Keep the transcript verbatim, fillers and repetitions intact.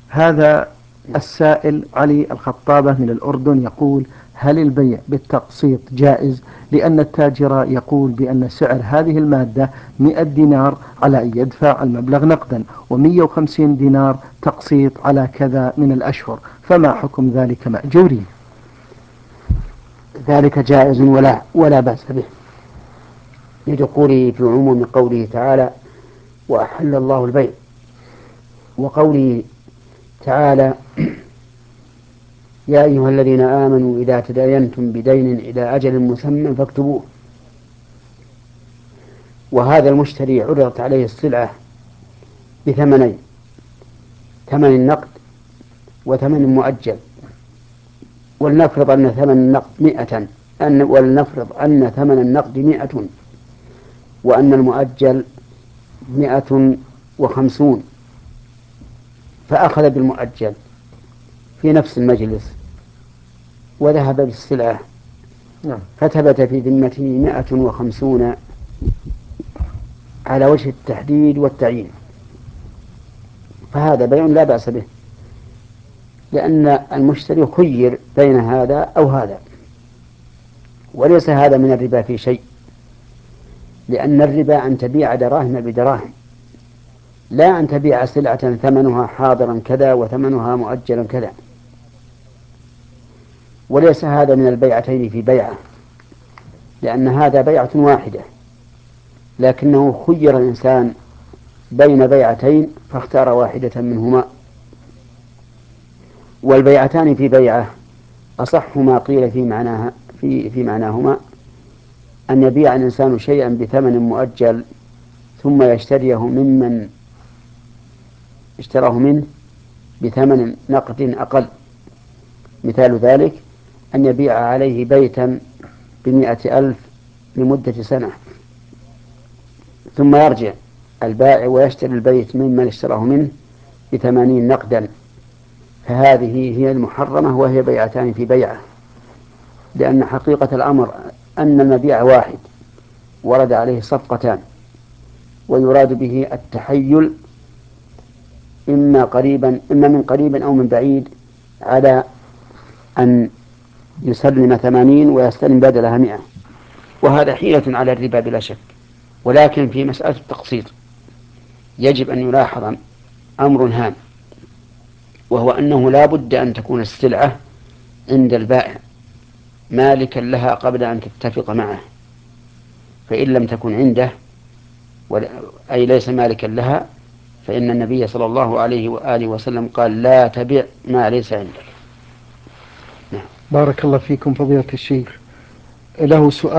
هذا السائل علي الخطابة من الأردن يقول: هل البيع بالتقسيط جائز؟ لأن التاجر يقول بأن سعر هذه المادة مئة دينار على أن يدفع المبلغ نقدا، ومئة وخمسين دينار تقسيط على كذا من الأشهر، فما حكم ذلك مأجورين؟ ذلك جائز ولا ولا بأس به، لدخوله في عموم قوله تعالى: وأحل الله البيع، وقوله تعالى: يا أيها الذين آمنوا إذا تداينتم بدين إلى أجل مسمى فاكتبوه. وهذا المشتري عرضت عليه السلعة بثمنين: ثمن النقد وثمن مؤجل، ولنفرض أن ثمن النقد مئة أن ولنفرض أن ثمن النقد مئة وأن المؤجل مئة وخمسون، فأخذ بالمؤجل في نفس المجلس وذهب بالسلعة فثبت في ذمته مئة وخمسون على وجه التحديد والتعيين، فهذا بيع لا بأس به، لأن المشتري خير بين هذا أو هذا، وليس هذا من الربا في شيء، لأن الربا أن تبيع دراهم بدراهم، لا أن تبيع سلعة ثمنها حاضرا كذا وثمنها مؤجلا كذا. وليس هذا من البيعتين في بيعة، لأن هذا بيعة واحدة، لكنه خير الإنسان بين بيعتين فاختار واحدة منهما. والبيعتان في بيعة أصح ما قيل في معناها في في معناهما أن يبيع الإنسان شيئا بثمن مؤجل ثم يشتريه ممن اشتراه منه بثمن نقد أقل. مثال ذلك أن يبيع عليه بيتا بمئة ألف لمدة سنة، ثم يرجع البائع ويشتري البيت ممن اشتراه منه بثمانين نقدا، فهذه هي المحرمة، وهي بيعتان في بيعة، لأن حقيقة الأمر أن المبيع واحد ورد عليه صفقتان، ويراد به التحيل إما قريبا إما من قريب أو من بعيد على أن يسلم ثمانين ويستلم بدلها مئة، وهذا حيلة على الربا بلا شك. ولكن في مسألة التقسيط يجب أن يلاحظ أمر هام، وهو أنه لا بد أن تكون السلعة عند البائع مالكا لها قبل أن تتفق معه، فإن لم تكن عنده أي ليس مالكا لها فإن النبي صلى الله عليه وآله وسلم قال: لا تبع ما ليس عندك. بارك الله فيكم فضيلة الشيخ. له سؤال